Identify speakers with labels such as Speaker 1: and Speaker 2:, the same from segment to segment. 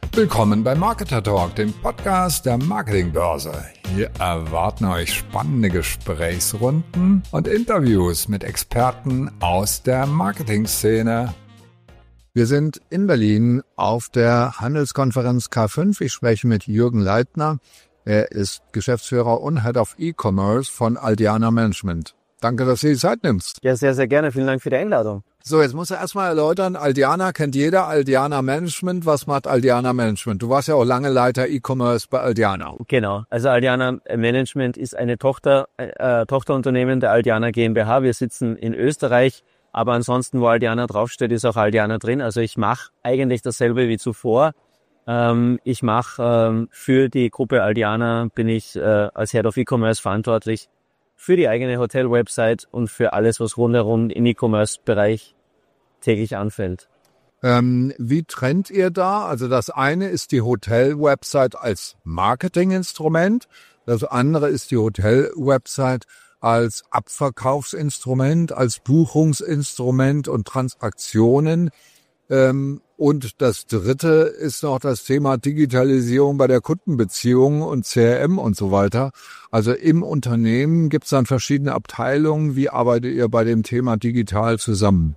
Speaker 1: Willkommen bei Marketer Talk, dem Podcast der Marketingbörse. Hier erwarten euch spannende Gesprächsrunden und Interviews mit Experten aus der Marketingszene.
Speaker 2: Wir sind in Berlin auf der Handelskonferenz K5. Ich spreche mit Jürgen Leitner. Er ist Geschäftsführer und Head of E-Commerce von Aldiana Management. Danke, dass du die Zeit nimmst.
Speaker 3: Ja, sehr, sehr gerne. Vielen Dank für die Einladung.
Speaker 2: So, jetzt musst du erstmal erläutern, Aldiana kennt jeder, Aldiana Management. Was macht Aldiana Management? Du warst ja auch lange Leiter E-Commerce bei Aldiana.
Speaker 3: Genau, also Aldiana Management ist eine Tochterunternehmen der Aldiana GmbH. Wir sitzen in Österreich, aber ansonsten, wo Aldiana draufsteht, ist auch Aldiana drin. Also ich mache eigentlich dasselbe wie zuvor. Ich mache für die Gruppe Aldiana, bin ich als Head of E-Commerce verantwortlich für die eigene Hotel-Website und für alles, was rundherum im E-Commerce-Bereich täglich anfällt.
Speaker 2: Wie trennt ihr da? Also das eine ist die Hotel-Website als Marketinginstrument, das andere ist die Hotel-Website als Abverkaufsinstrument, als Buchungsinstrument und Transaktionen. Und das dritte ist noch das Thema Digitalisierung bei der Kundenbeziehung und CRM und so weiter. Also im Unternehmen gibt es dann verschiedene Abteilungen. Wie arbeitet ihr bei dem Thema digital zusammen?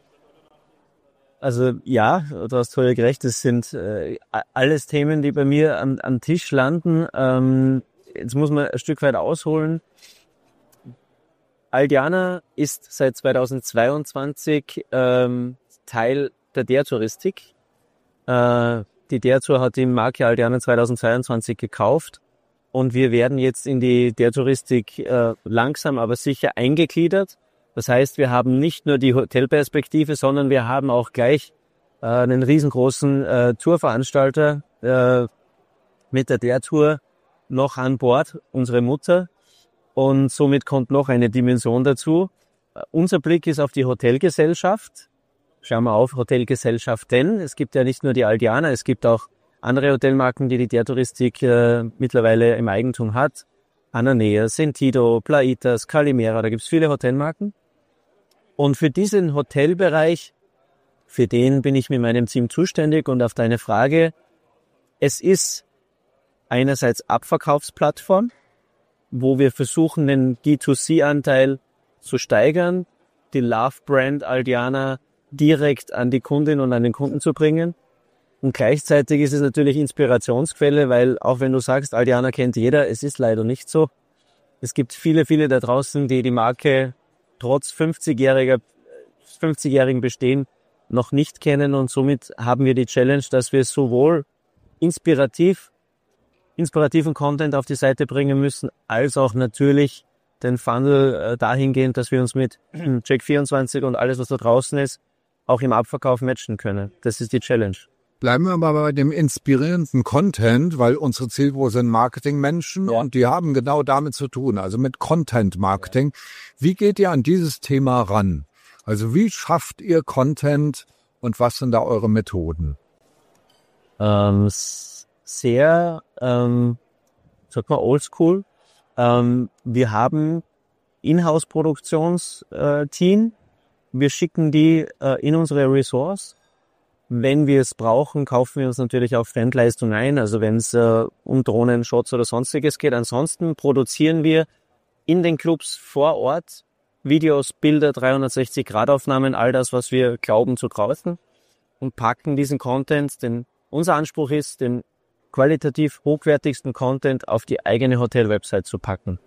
Speaker 3: Also ja, du hast völlig recht. Das sind alles Themen, die bei mir am Tisch landen. Jetzt muss man ein Stück weit ausholen. Aldiana ist seit 2022 Teil der Der-Touristik. Die Der-Tour hat die Marke Aldiana 2022 gekauft und wir werden jetzt in die Der-Touristik langsam aber sicher eingegliedert. Das heißt, wir haben nicht nur die Hotelperspektive, sondern wir haben auch gleich einen riesengroßen Tourveranstalter mit der Der-Tour noch an Bord, unsere Mutter. Und somit kommt noch eine Dimension dazu. Unser Blick ist auf die Hotelgesellschaft. Schauen wir auf Hotelgesellschaften. Es gibt ja nicht nur die Aldiana, es gibt auch andere Hotelmarken, die Der-Touristik mittlerweile im Eigentum hat. Ananea, Sentido, Plaitas, Calimera, da gibt es viele Hotelmarken. Und für diesen Hotelbereich, für den bin ich mit meinem Team zuständig. Und auf deine Frage, es ist einerseits Abverkaufsplattform, wo wir versuchen, den D2C-Anteil zu steigern, die Love-Brand Aldiana direkt an die Kundin und an den Kunden zu bringen. Und gleichzeitig ist es natürlich Inspirationsquelle, weil auch wenn du sagst, Aldiana kennt jeder, es ist leider nicht so. Es gibt viele, viele da draußen, die die Marke trotz 50-jährigen Bestehen noch nicht kennen. Und somit haben wir die Challenge, dass wir sowohl inspirativen Content auf die Seite bringen müssen, als auch natürlich den Funnel dahingehend, dass wir uns mit Check24 und alles, was da draußen ist, auch im Abverkauf matchen können. Das ist die Challenge.
Speaker 2: Bleiben wir aber bei dem inspirierenden Content, weil unsere Zielgruppe sind Marketingmenschen und die haben genau damit zu tun, also mit Content-Marketing. Wie geht ihr an dieses Thema ran? Also wie schafft ihr Content und was sind da eure Methoden?
Speaker 3: Sehr, sag mal, oldschool. Wir haben Inhouse-Produktionsteam. Wir schicken die in unsere Ressource. Wenn wir es brauchen, kaufen wir uns natürlich auch Fremdleistung ein, also wenn es um Drohnen, Shots oder sonstiges geht. Ansonsten produzieren wir in den Clubs vor Ort Videos, Bilder, 360-Grad-Aufnahmen, all das, was wir glauben zu brauchen und packen diesen Content, denn unser Anspruch ist, den qualitativ hochwertigsten Content auf die eigene Hotel-Website zu packen.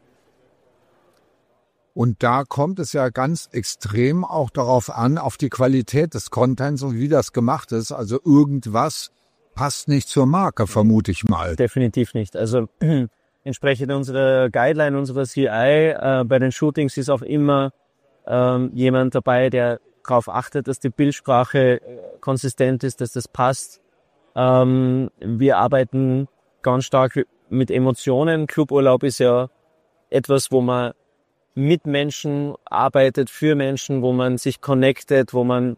Speaker 2: Und da kommt es ja ganz extrem auch darauf an, auf die Qualität des Contents und wie das gemacht ist. Also irgendwas passt nicht zur Marke, vermute ich mal.
Speaker 3: Definitiv nicht. Also entsprechend unserer Guideline, unserer CI, bei den Shootings ist auch immer jemand dabei, der darauf achtet, dass die Bildsprache konsistent ist, dass das passt. Wir arbeiten ganz stark mit Emotionen. Cluburlaub ist ja etwas, wo man mit Menschen arbeitet, für Menschen, wo man sich connectet, wo man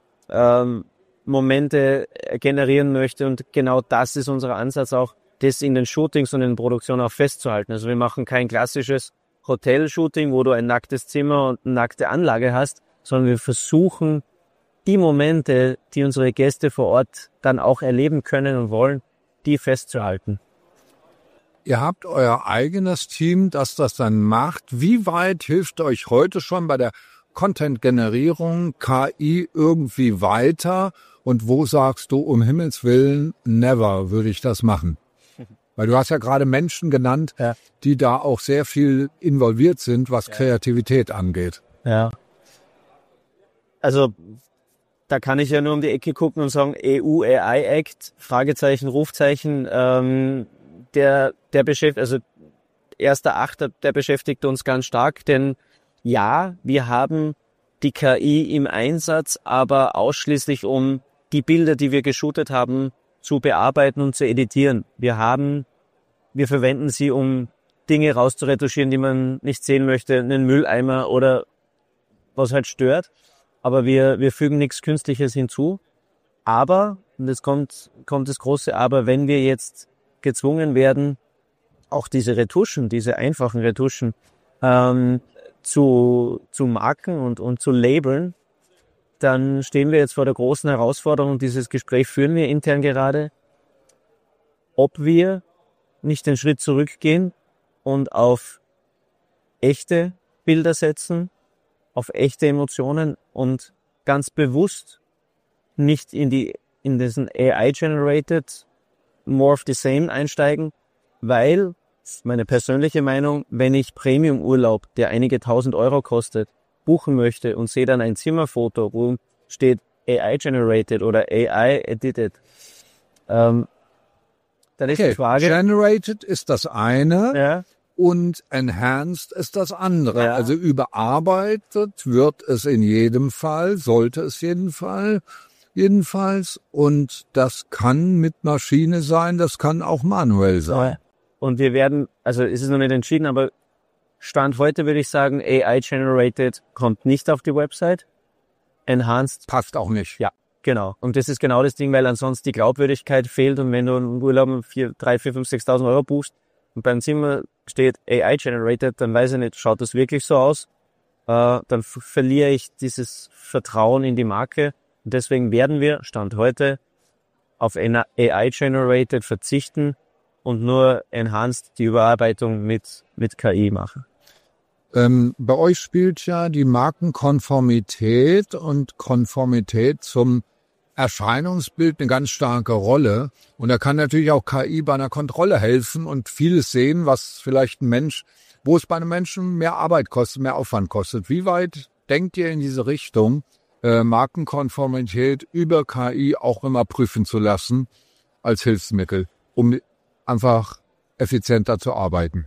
Speaker 3: Momente generieren möchte. Und genau das ist unser Ansatz auch, das in den Shootings und in den Produktionen auch festzuhalten. Also wir machen kein klassisches Hotel-Shooting, wo du ein nacktes Zimmer und eine nackte Anlage hast, sondern wir versuchen die Momente, die unsere Gäste vor Ort dann auch erleben können und wollen, die festzuhalten.
Speaker 2: Ihr habt euer eigenes Team, das dann macht. Wie weit hilft euch heute schon bei der Content-Generierung KI irgendwie weiter? Und wo sagst du, um Himmels Willen, never würde ich das machen? Weil du hast ja gerade Menschen genannt, die da auch sehr viel involviert sind, was Kreativität angeht.
Speaker 3: Ja. Also da kann ich ja nur um die Ecke gucken und sagen, EU AI Act, Fragezeichen, Rufzeichen, der beschäftigt, also 1.8., der beschäftigt uns ganz stark, denn ja, wir haben die KI im Einsatz, aber ausschließlich um die Bilder, die wir geshootet haben, zu bearbeiten und zu editieren. Wir verwenden sie, um Dinge rauszuretuschieren, die man nicht sehen möchte, einen Mülleimer oder was halt stört. Aber wir fügen nichts Künstliches hinzu. Aber, und jetzt kommt das große Aber, wenn wir jetzt gezwungen werden, auch diese Retuschen, diese einfachen Retuschen zu marken und zu labeln, dann stehen wir jetzt vor der großen Herausforderung, dieses Gespräch führen wir intern gerade, ob wir nicht den Schritt zurückgehen und auf echte Bilder setzen, auf echte Emotionen und ganz bewusst nicht in diesen AI-generated more of the same einsteigen, weil, das ist meine persönliche Meinung, wenn ich Premium-Urlaub, der einige 1.000 Euro kostet, buchen möchte und sehe dann ein Zimmerfoto, wo steht AI-generated oder AI-edited, dann ist die Frage...
Speaker 2: Generated ist das eine.
Speaker 3: Ja.
Speaker 2: Und enhanced ist das andere.
Speaker 3: Ja.
Speaker 2: Also überarbeitet wird es in jedem Fall, sollte es jedenfalls. Und das kann mit Maschine sein, das kann auch manuell sein.
Speaker 3: Und wir werden, also ist es noch nicht entschieden, aber Stand heute würde ich sagen, AI-generated kommt nicht auf die Website. Enhanced
Speaker 2: passt auch nicht.
Speaker 3: Ja, genau. Und das ist genau das Ding, weil ansonsten die Glaubwürdigkeit fehlt. Und wenn du einen Urlaub 3.000, 4.000, 5.000, 6.000 Euro buchst und beim Zimmer steht AI-generated, dann weiß ich nicht, schaut das wirklich so aus? Dann verliere ich dieses Vertrauen in die Marke. Und deswegen werden wir, Stand heute, auf AI-generated verzichten und nur enhanced die Überarbeitung mit KI machen.
Speaker 2: Bei euch spielt ja die Markenkonformität und Konformität zum Erscheinungsbild eine ganz starke Rolle. Und da kann natürlich auch KI bei einer Kontrolle helfen und vieles sehen, was vielleicht wo es bei einem Menschen mehr Arbeit kostet, mehr Aufwand kostet. Wie weit denkt ihr in diese Richtung, Markenkonformität über KI auch immer prüfen zu lassen als Hilfsmittel, um einfach effizienter zu arbeiten?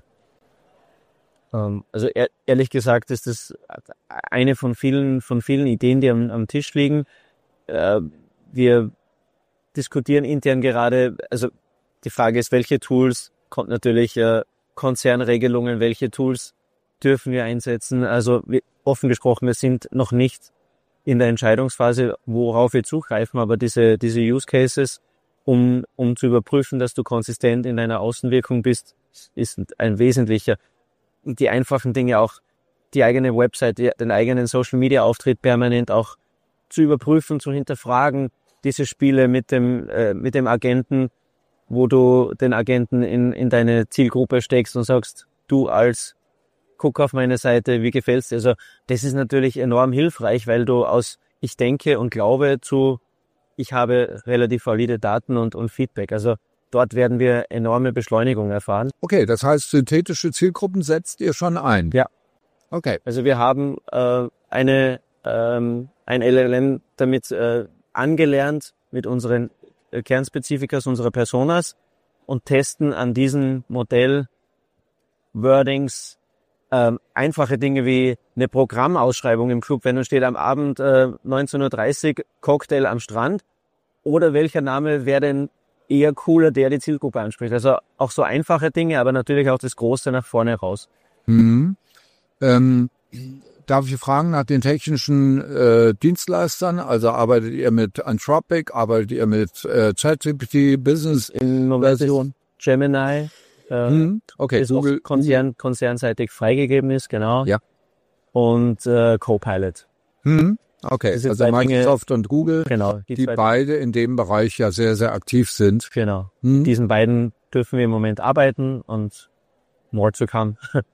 Speaker 3: Also ehrlich gesagt ist das eine von vielen Ideen, die am Tisch liegen. Wir diskutieren intern gerade, also die Frage ist, welche Tools, kommt natürlich Konzernregelungen, welche Tools dürfen wir einsetzen. Also offen gesprochen, wir sind noch nicht in der Entscheidungsphase, worauf wir zugreifen, aber diese Use Cases, um zu überprüfen, dass du konsistent in deiner Außenwirkung bist, ist ein wesentlicher. Die einfachen Dinge auch, die eigene Website, den eigenen Social Media Auftritt permanent auch zu überprüfen, zu hinterfragen, diese Spiele mit dem Agenten, wo du den Agenten in deine Zielgruppe steckst und sagst, guck auf meine Seite, wie gefällt's dir? Also das ist natürlich enorm hilfreich, weil du aus ich denke und glaube zu ich habe relativ valide Daten und Feedback. Also dort werden wir enorme Beschleunigung erfahren.
Speaker 2: Okay, das heißt, synthetische Zielgruppen setzt ihr schon ein?
Speaker 3: Ja.
Speaker 2: Okay.
Speaker 3: Also wir haben ein LLM damit angelernt mit unseren Kernspezifikas unserer Personas und testen an diesem Modell Wordings einfache Dinge wie eine Programmausschreibung im Club, wenn da steht am Abend 19.30 Uhr Cocktail am Strand, oder welcher Name wäre denn eher cooler, der die Zielgruppe anspricht. Also auch so einfache Dinge, aber natürlich auch das Große nach vorne raus.
Speaker 2: Mhm. Darf ich fragen nach den technischen Dienstleistern? Also arbeitet ihr mit Anthropic, arbeitet ihr mit ChatGPT, Business Version?
Speaker 3: Gemini,
Speaker 2: okay,
Speaker 3: das Google konzernseitig freigegeben ist, genau.
Speaker 2: Ja.
Speaker 3: Und Copilot.
Speaker 2: Okay,
Speaker 3: Das sind
Speaker 2: also
Speaker 3: zwei
Speaker 2: Microsoft und Google,
Speaker 3: Genau,
Speaker 2: die beide in dem Bereich ja sehr, sehr aktiv sind.
Speaker 3: Genau. Diesen beiden dürfen wir im Moment arbeiten und more to come.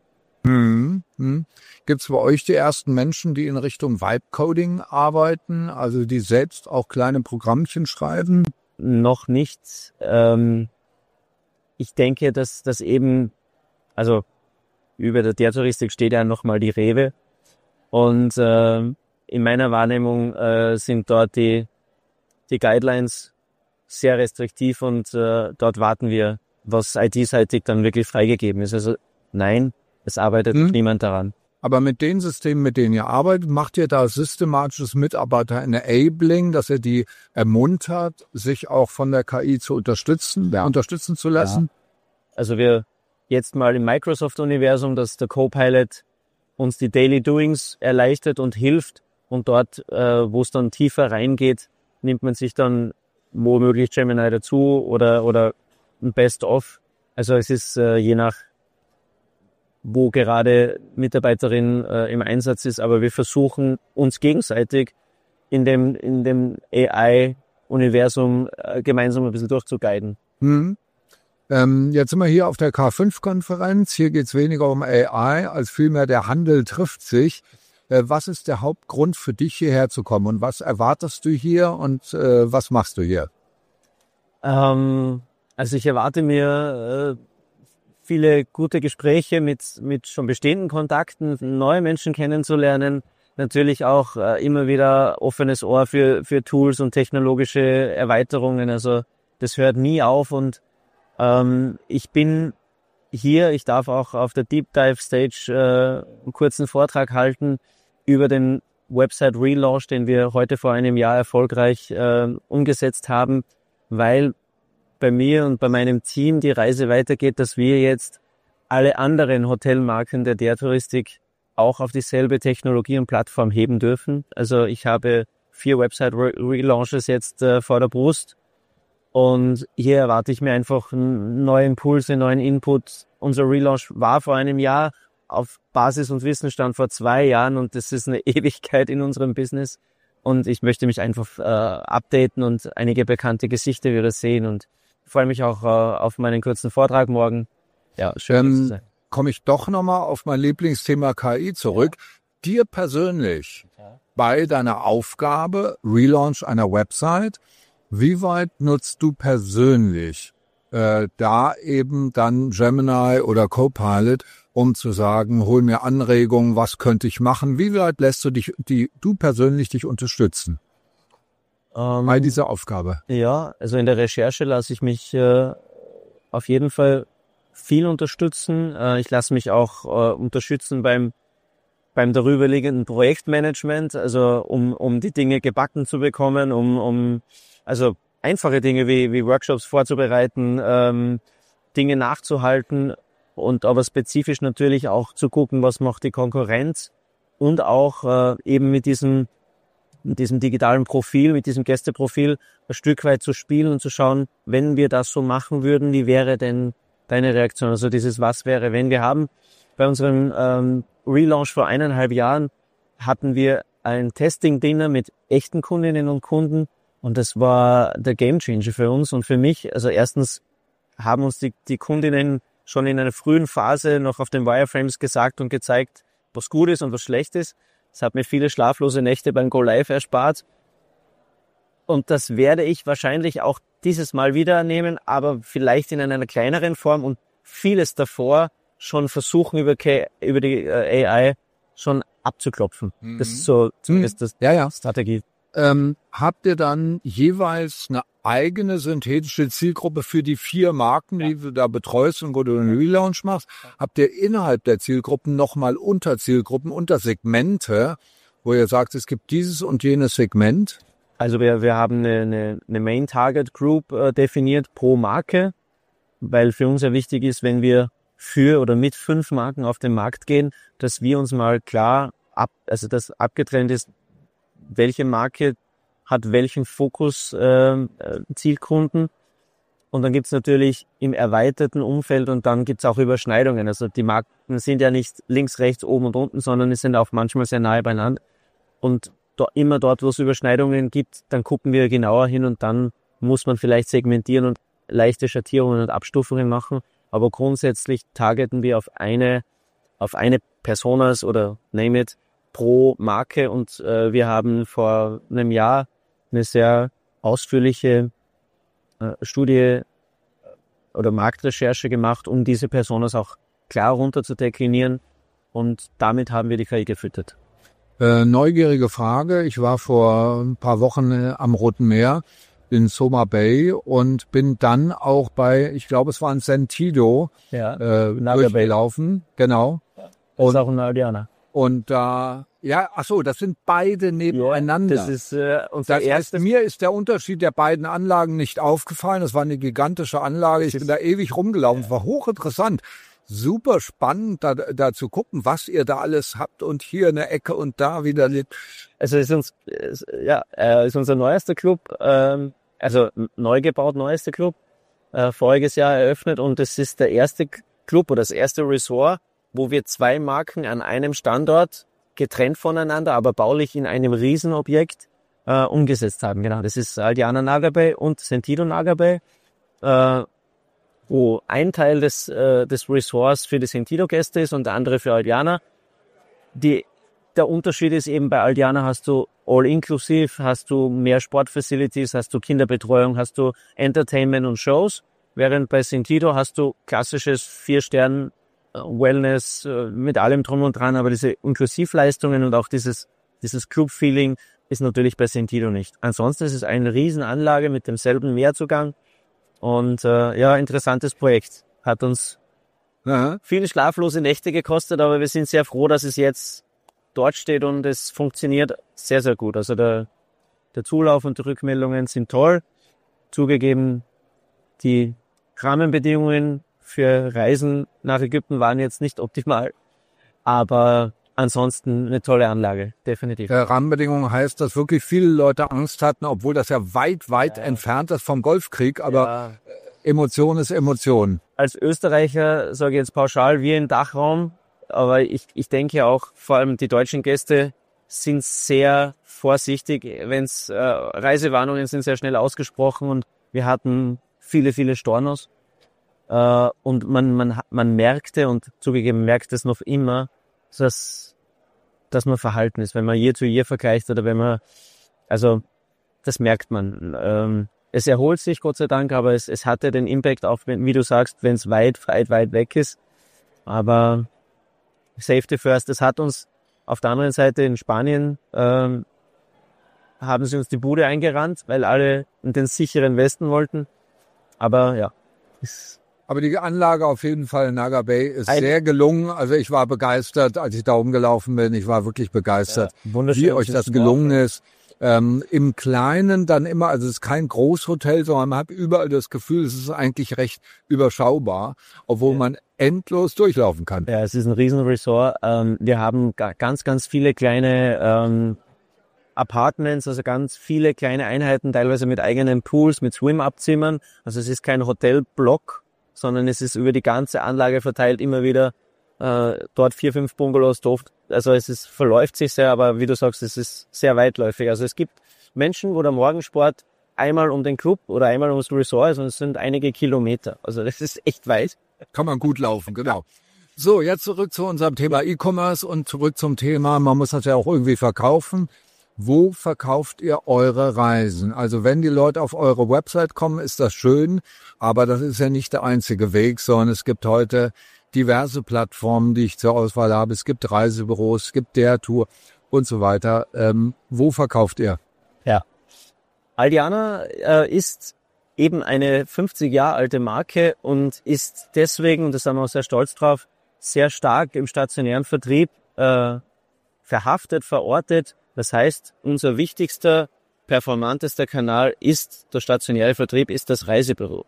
Speaker 2: Gibt es bei euch die ersten Menschen, die in Richtung Vibe-Coding arbeiten, also die selbst auch kleine Programmchen schreiben?
Speaker 3: Noch nicht. Ich denke, dass das eben, also über der Touristik steht ja nochmal die Rewe und in meiner Wahrnehmung sind dort die Guidelines sehr restriktiv und dort warten wir, was IT-seitig dann wirklich freigegeben ist. Also nein, es arbeitet niemand daran.
Speaker 2: Aber mit den Systemen, mit denen ihr arbeitet, macht ihr da systematisches Mitarbeiter-Enabling, dass ihr die ermuntert, sich auch von der KI zu unterstützen zu lassen?
Speaker 3: Ja. Also wir jetzt mal im Microsoft-Universum, dass der Copilot uns die Daily Doings erleichtert und hilft. Und dort, wo es dann tiefer reingeht, nimmt man sich dann womöglich Gemini dazu oder ein Best-of. Also es ist je nach, wo gerade Mitarbeiterin im Einsatz ist, aber wir versuchen uns gegenseitig in dem AI-Universum gemeinsam ein bisschen durchzuguiden.
Speaker 2: Jetzt sind wir hier auf der K5-Konferenz. Hier geht es weniger um AI, als vielmehr der Handel trifft sich. Was ist der Hauptgrund für dich, hierher zu kommen? Und was erwartest du hier und was machst du hier?
Speaker 3: Also ich erwarte mir viele gute Gespräche mit schon bestehenden Kontakten, neue Menschen kennenzulernen. Natürlich auch immer wieder offenes Ohr für Tools und technologische Erweiterungen. Also das hört nie auf und ich bin hier, ich darf auch auf der Deep Dive Stage einen kurzen Vortrag halten über den Website Relaunch, den wir heute vor einem Jahr erfolgreich umgesetzt haben, weil bei mir und bei meinem Team die Reise weitergeht, dass wir jetzt alle anderen Hotelmarken der Touristik auch auf dieselbe Technologie und Plattform heben dürfen. Also ich habe 4 Website Relaunches jetzt vor der Brust und hier erwarte ich mir einfach neue Impulse, neuen Input. Unser Relaunch war vor einem Jahr, auf Basis und Wissensstand vor 2 Jahren und das ist eine Ewigkeit in unserem Business und ich möchte mich einfach updaten und einige bekannte Gesichter wieder sehen und freue mich auch auf meinen kurzen Vortrag morgen. Ja, schön zu sein.
Speaker 2: Komme ich doch nochmal auf mein Lieblingsthema KI zurück. Ja. Dir persönlich bei deiner Aufgabe, Relaunch einer Website, wie weit nutzt du persönlich da eben dann Gemini oder Copilot, um zu sagen, hol mir Anregungen, was könnte ich machen? Wie weit lässt du du persönlich dich unterstützen? Bei dieser Aufgabe?
Speaker 3: Ja, also in der Recherche lasse ich mich auf jeden Fall viel unterstützen. Ich lasse mich auch unterstützen beim darüberliegenden Projektmanagement, also um die Dinge gebacken zu bekommen, also einfache Dinge wie Workshops vorzubereiten, Dinge nachzuhalten und aber spezifisch natürlich auch zu gucken, was macht die Konkurrenz und auch eben mit diesem digitalen Profil, mit diesem Gästeprofil ein Stück weit zu spielen und zu schauen, wenn wir das so machen würden, wie wäre denn deine Reaktion? Also dieses Was wäre, wenn. Wir haben bei unserem Relaunch vor 1,5 Jahren hatten wir ein Testing-Dinner mit echten Kundinnen und Kunden und das war der Gamechanger für uns und für mich. Also erstens haben uns die Kundinnen schon in einer frühen Phase noch auf den Wireframes gesagt und gezeigt, was gut ist und was schlecht ist. Das hat mir viele schlaflose Nächte beim Go Live erspart. Und das werde ich wahrscheinlich auch dieses Mal wieder nehmen, aber vielleicht in einer kleineren Form und vieles davor schon versuchen, über die AI schon abzuklopfen. Das ist so zumindest das Strategie.
Speaker 2: Habt ihr dann jeweils eine eigene synthetische Zielgruppe für die 4 Marken, die du da betreust und wo du einen Relaunch machst? Habt ihr innerhalb der Zielgruppen nochmal Unterzielgruppen, Untersegmente, wo ihr sagt, es gibt dieses und jenes Segment?
Speaker 3: Also wir haben eine Main Target Group definiert pro Marke, weil für uns ja wichtig ist, wenn wir für oder mit 5 Marken auf den Markt gehen, dass wir uns mal klar dass abgetrennt ist, welche Marke hat welchen Fokus Zielkunden. Und dann gibt's natürlich im erweiterten Umfeld und dann gibt's auch Überschneidungen. Also die Marken sind ja nicht links, rechts, oben und unten, sondern es sind auch manchmal sehr nahe beieinander. Und immer dort, wo es Überschneidungen gibt, dann gucken wir genauer hin und dann muss man vielleicht segmentieren und leichte Schattierungen und Abstufungen machen. Aber grundsätzlich targeten wir auf eine Personas oder name it pro Marke und wir haben vor einem Jahr eine sehr ausführliche Studie oder Marktrecherche gemacht, um diese Personas auch klar runter zu deklinieren und damit haben wir die KI gefüttert.
Speaker 2: Neugierige Frage. Ich war vor ein paar Wochen am Roten Meer in Soma Bay und bin dann auch bei, ich glaube, es war ein Sentido durchgelaufen. Genau.
Speaker 3: Das ist auch ein Aldiana.
Speaker 2: Und da, das sind beide nebeneinander.
Speaker 3: Das ist unser
Speaker 2: erstes. Mir ist der Unterschied der beiden Anlagen nicht aufgefallen. Das war eine gigantische Anlage. Ich bin da ewig rumgelaufen. Es war hochinteressant. Super spannend, da zu gucken, was ihr da alles habt und hier eine Ecke und da wieder.
Speaker 3: Also ist unser neuester Club, also neu gebaut, neuester Club, voriges Jahr eröffnet und es ist der erste Club oder das erste Resort, wo wir 2 Marken an einem Standort getrennt voneinander, aber baulich in einem Riesenobjekt umgesetzt haben. Genau, das ist Aldiana Naga Bay und Sentido Naga Bay, wo ein Teil des Resorts für die Sentido-Gäste ist und der andere für Aldiana. Der Unterschied ist eben, bei Aldiana hast du all-inklusiv, hast du mehr Sportfacilities, hast du Kinderbetreuung, hast du Entertainment und Shows, während bei Sentido hast du klassisches 4-Stern Wellness mit allem drum und dran, aber diese Inklusivleistungen und auch dieses Club-Feeling ist natürlich bei Sentido nicht. Ansonsten ist es eine Riesenanlage mit demselben Meerzugang und interessantes Projekt. Hat uns viele schlaflose Nächte gekostet, aber wir sind sehr froh, dass es jetzt dort steht und es funktioniert sehr, sehr gut. Also der Zulauf und die Rückmeldungen sind toll. Zugegeben, die Rahmenbedingungen für Reisen nach Ägypten waren jetzt nicht optimal, aber ansonsten eine tolle Anlage, definitiv.
Speaker 2: Rahmenbedingungen heißt, dass wirklich viele Leute Angst hatten, obwohl das ja weit entfernt ist vom Golfkrieg, aber Emotion ist Emotion.
Speaker 3: Als Österreicher sage ich jetzt pauschal, wir im Dachraum, aber ich denke auch, vor allem die deutschen Gäste sind sehr vorsichtig, wenn's Reisewarnungen sind sehr schnell ausgesprochen und wir hatten viele Stornos. Und man merkte, und zugegeben merkt es noch immer, dass man verhalten ist, wenn man Year to Year vergleicht oder wenn man, also das merkt man. Es erholt sich, Gott sei Dank, aber es hatte den Impact auch, wie du sagst, wenn es weit weg ist. Aber Safety first, das hat uns auf der anderen Seite in Spanien, haben sie uns die Bude eingerannt, weil alle in den sicheren Westen wollten. Aber ja,
Speaker 2: aber die Anlage auf jeden Fall in Naga Bay ist sehr gelungen. Also ich war begeistert, als ich da rumgelaufen bin. Ich war wirklich begeistert, wie euch das gelungen ist. Im Kleinen dann immer, also es ist kein Großhotel, sondern man hat überall das Gefühl, es ist eigentlich recht überschaubar, obwohl man endlos durchlaufen kann.
Speaker 3: Ja, es ist ein Riesenresort. Wir haben ganz viele kleine Apartments, also ganz viele kleine Einheiten, teilweise mit eigenen Pools, mit Swim-Up-Zimmern. Also es ist kein Hotelblock, sondern es ist über die ganze Anlage verteilt immer wieder dort 4-5 Bungalows. Also verläuft sich sehr, aber wie du sagst, es ist sehr weitläufig. Also es gibt Menschen, wo der Morgensport einmal um den Club oder einmal ums Resort ist und es sind einige Kilometer. Also das ist echt weit.
Speaker 2: Kann man gut laufen, genau. So, jetzt zurück zu unserem Thema E-Commerce und zurück zum Thema, man muss das ja auch irgendwie verkaufen. Wo verkauft ihr eure Reisen? Also wenn die Leute auf eure Website kommen, ist das schön, aber das ist ja nicht der einzige Weg, sondern es gibt heute diverse Plattformen, die ich zur Auswahl habe. Es gibt Reisebüros, es gibt der Tour und so weiter. Wo verkauft ihr?
Speaker 3: Ja, Aldiana ist eben eine 50 Jahre alte Marke und ist deswegen, und da sind wir auch sehr stolz drauf, sehr stark im stationären Vertrieb verhaftet, verortet. Das heißt, unser wichtigster, performantester Kanal ist der stationäre Vertrieb, ist das Reisebüro.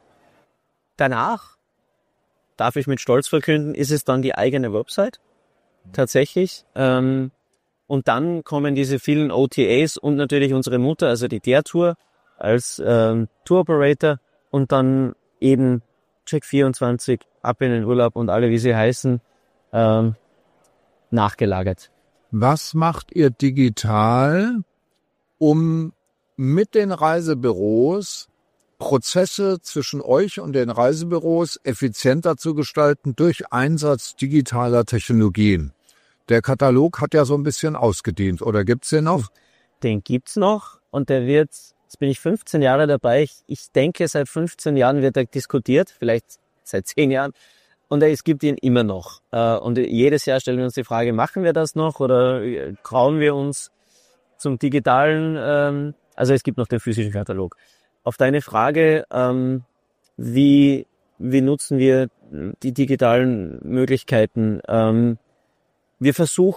Speaker 3: Danach, darf ich mit Stolz verkünden, ist es dann die eigene Website, tatsächlich. Und dann kommen diese vielen OTAs und natürlich unsere Mutter, also die Der Tour als Tour Operator und dann eben Check24, Ab in den Urlaub und alle, wie sie heißen, nachgelagert.
Speaker 2: Was macht ihr digital, um mit den Reisebüros Prozesse zwischen euch und den Reisebüros effizienter zu gestalten durch Einsatz digitaler Technologien? Der Katalog hat ja so ein bisschen ausgedient, oder gibt's den noch?
Speaker 3: Den gibt's noch und der wird, jetzt bin ich 15 Jahre dabei, ich denke seit 15 Jahren wird er diskutiert, vielleicht seit 10 Jahren und es gibt ihn immer noch. Und jedes Jahr stellen wir uns die Frage, machen wir das noch oder trauen wir uns zum digitalen, also es gibt noch den physischen Katalog. Auf deine Frage, wie nutzen wir die digitalen Möglichkeiten? Wir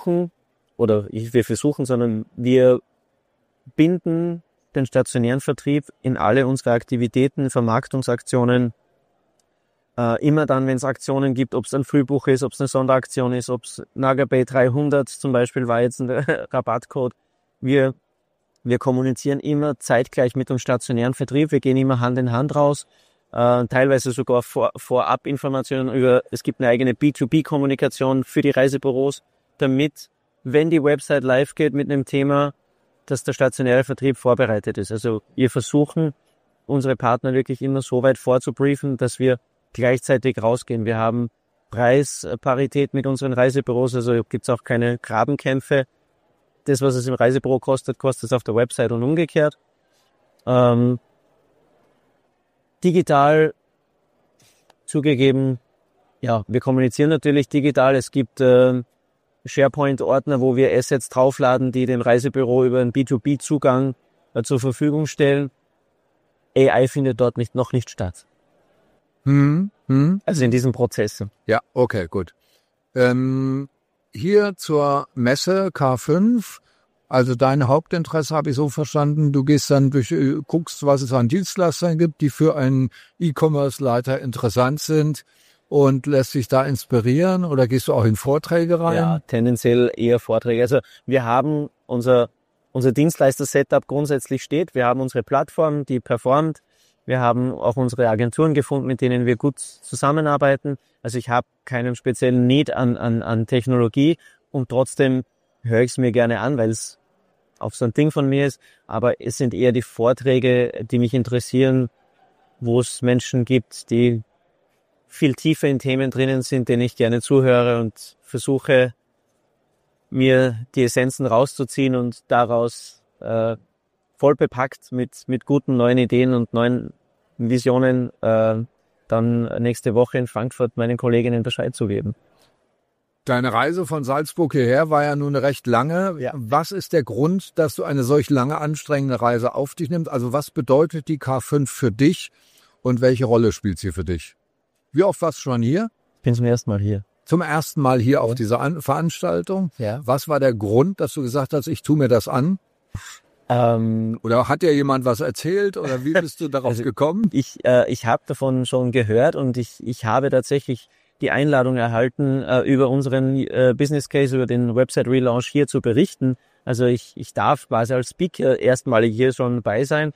Speaker 3: binden den stationären Vertrieb in alle unsere Aktivitäten, Vermarktungsaktionen, immer dann, wenn es Aktionen gibt, ob es ein Frühbuch ist, ob es eine Sonderaktion ist, ob es Nagabay 300 zum Beispiel war jetzt ein Rabattcode. Wir kommunizieren immer zeitgleich mit dem stationären Vertrieb, wir gehen immer Hand in Hand raus, teilweise sogar vorab Informationen es gibt eine eigene B2B-Kommunikation für die Reisebüros, damit, wenn die Website live geht mit einem Thema, dass der stationäre Vertrieb vorbereitet ist. Also wir versuchen, unsere Partner wirklich immer so weit vorzubriefen, dass wir gleichzeitig rausgehen. Wir haben Preisparität mit unseren Reisebüros, also gibt es auch keine Grabenkämpfe. Das, was es im Reisebüro kostet, kostet es auf der Website und umgekehrt. Digital zugegeben, ja, wir kommunizieren natürlich digital. Es gibt SharePoint-Ordner, wo wir Assets draufladen, die dem Reisebüro über einen B2B-Zugang zur Verfügung stellen. AI findet dort noch nicht statt. Also in diesen Prozessen.
Speaker 2: Ja, okay, gut. Hier zur Messe K5, also dein Hauptinteresse habe ich so verstanden, du gehst dann guckst, was es an Dienstleistern gibt, die für einen E-Commerce-Leiter interessant sind und lässt sich da inspirieren oder gehst du auch in Vorträge rein?
Speaker 3: Ja, tendenziell eher Vorträge. Also wir haben unser Dienstleister-Setup grundsätzlich steht, wir haben unsere Plattform, die performt, wir haben auch unsere Agenturen gefunden, mit denen wir gut zusammenarbeiten. Also ich habe keinen speziellen Need an Technologie und trotzdem höre ich es mir gerne an, weil es auch so ein Ding von mir ist. Aber es sind eher die Vorträge, die mich interessieren, wo es Menschen gibt, die viel tiefer in Themen drinnen sind, denen ich gerne zuhöre und versuche, mir die Essenzen rauszuziehen und daraus voll bepackt mit guten neuen Ideen und neuen Visionen dann nächste Woche in Frankfurt meinen Kolleginnen Bescheid zu geben.
Speaker 2: Deine Reise von Salzburg hierher war ja nun recht lange. Ja. Was ist der Grund, dass du eine solch lange anstrengende Reise auf dich nimmst? Also was bedeutet die K5 für dich und welche Rolle spielt sie für dich? Wie oft warst du schon hier?
Speaker 3: Ich bin zum ersten Mal hier.
Speaker 2: Zum ersten Mal hier auf dieser Veranstaltung? Ja. Was war der Grund, dass du gesagt hast, ich tue mir das an? Oder hat dir jemand was erzählt oder wie bist du darauf gekommen?
Speaker 3: Ich habe davon schon gehört und ich habe tatsächlich die Einladung erhalten, über unseren Business Case, über den Website Relaunch hier zu berichten. Also ich darf quasi als Speaker erstmalig hier schon bei sein.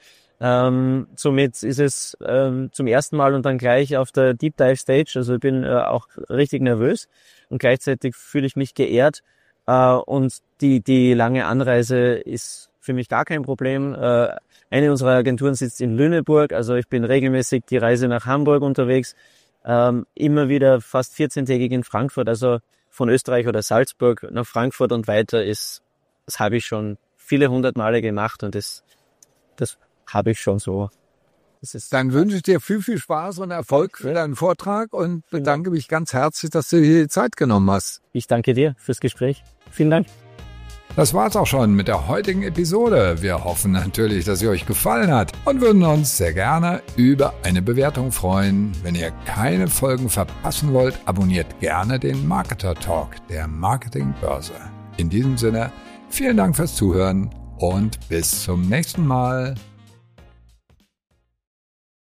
Speaker 3: Somit ist es zum ersten Mal und dann gleich auf der Deep Dive Stage. Also ich bin auch richtig nervös und gleichzeitig fühle ich mich geehrt. Und die lange Anreise ist für mich gar kein Problem. Eine unserer Agenturen sitzt in Lüneburg, also ich bin regelmäßig die Reise nach Hamburg unterwegs, immer wieder fast 14-tägig in Frankfurt, also von Österreich oder Salzburg nach Frankfurt und weiter das habe ich schon viele 100 Male gemacht und das habe ich schon so.
Speaker 2: Dann wünsche ich dir viel, viel Spaß und Erfolg für deinen Vortrag und bedanke mich ganz herzlich, dass du dir die Zeit genommen hast.
Speaker 3: Ich danke dir fürs Gespräch. Vielen Dank.
Speaker 1: Das war's auch schon mit der heutigen Episode. Wir hoffen natürlich, dass sie euch gefallen hat und würden uns sehr gerne über eine Bewertung freuen. Wenn ihr keine Folgen verpassen wollt, abonniert gerne den Marketer Talk der Marketingbörse. In diesem Sinne, vielen Dank fürs Zuhören und bis zum nächsten Mal.